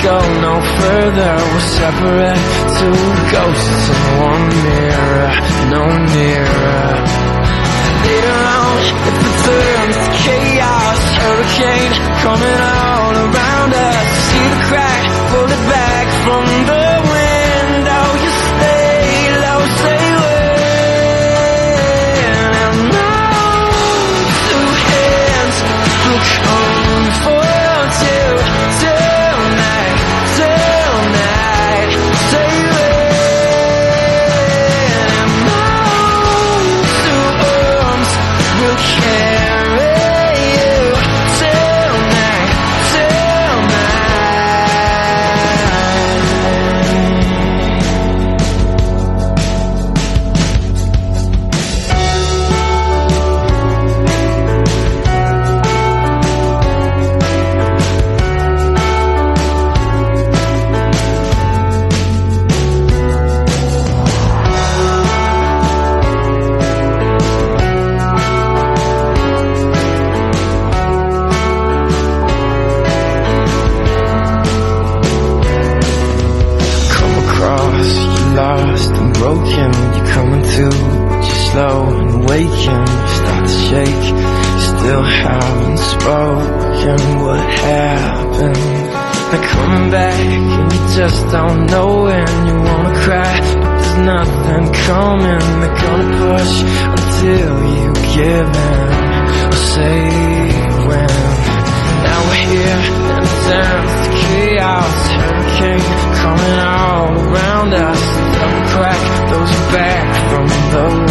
go no further. We're separate, two ghosts in one mirror, no nearer. Later on, it returns to chaos, hurricane coming all around us. See the crack, pull it back from the window. You stay low, say when, and now two hands will come for you tonight, tonight. Say when, and now two arms will carry you tonight, lost and broken, you're coming to, but you're slow and waking. You start to shake, you still haven't spoken. What happened? They're coming back and you just don't know when. You wanna cry, but there's nothing coming. They're gonna push until you give in, or say when. Now we're here and it's dance to chaos, hurricane coming all around us. Don't crack those back from the